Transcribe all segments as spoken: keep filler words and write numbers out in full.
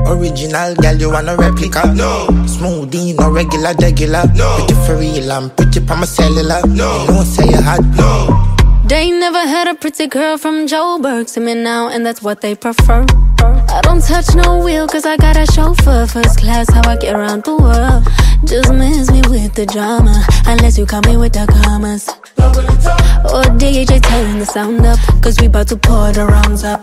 Original girl, you want a replica? No. Smoothie, no regular, regular. No. Pretty for real, I'm pretty pa my cellular. No. You know say you hot. No. They never had a pretty girl from Joburg to me now, and that's what they prefer. I don't touch no wheel cause I got a chauffeur. First class, how I get around the world. Just miss me with the drama, unless you call me with the commas. Or D J turn the sound up, cause we bout to pour the rounds up.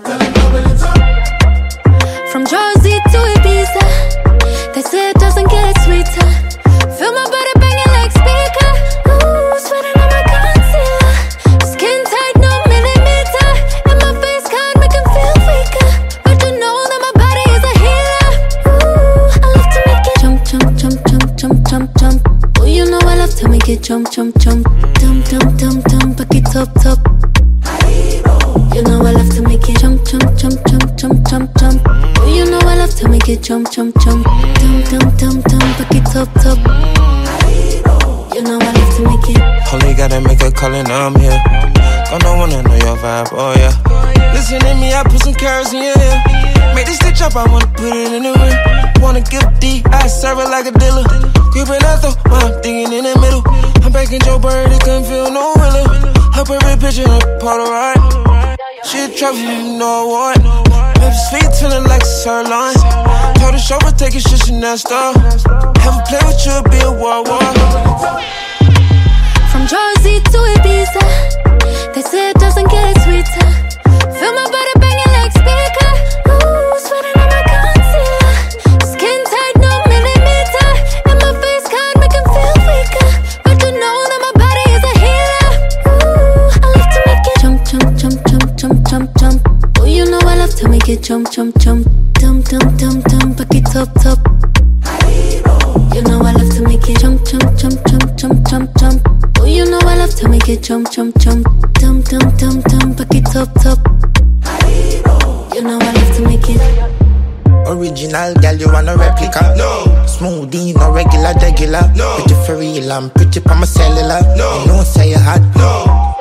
From Jersey to Ibiza, they say it doesn't get sweeter. Feel my body banging like speaker. Ooh, sweating on my concealer. Skin tight, no millimeter. And my face can't make him feel weaker. But you know that my body is a healer. Ooh, I love to make it jump, jump, jump, jump, jump, jump, jump. Oh, you know I love to make it jump, jump, jump. Dum, dum, dum, dum, back it up, top. You know I love to make it jump, jump, jump, jump, jump, jump, jump. Oh, you know I love to make it jump, jump, jump. Dum, dum, dum, dum, back it up, top. You know I love to make it. Only gotta make a call and I'm here. Gonna wanna know your vibe, oh yeah. Listen to me, I put some carrots in your ear. Make this stitch up, I wanna put it in the ring. Wanna give D, I serve it like a dealer. Gripping that though, while I'm thinking in the middle. I'm back in Joe Bird, it couldn't feel no realer. Her perfect picture, a Polaroid. She a trophy, you know what? Baby sweet, feeling like a sirloin. Told the chauffeur, take a shit, she next up. Have a play with you, be a war war. From Jersey to Ibiza, they say it doesn't get sweeter. Feel my body banging like speaker. Ooh, sweating on my concealer. Skin tight, no millimeter. And my face can't make him feel weaker. But you know that my body is a healer. Ooh, I love to make it jump, jump, jump, jump, jump, jump, jump. Oh, you know I love to make it jump, jump, jump. Dum, dum, dum, dum, back it up, top. You know I love to make it jump, jump, jump, jump, jump, jump, jump. Oh, you know I love to make it jump, jump, jump. Dum, dum, dum, dum, back it up, top. You know I love to make it. Original girl, you want a replica? No. Smoothie, no regular, regular. No. Pretty for real, I'm pretty pa my cellular. No. You know say you hot. No.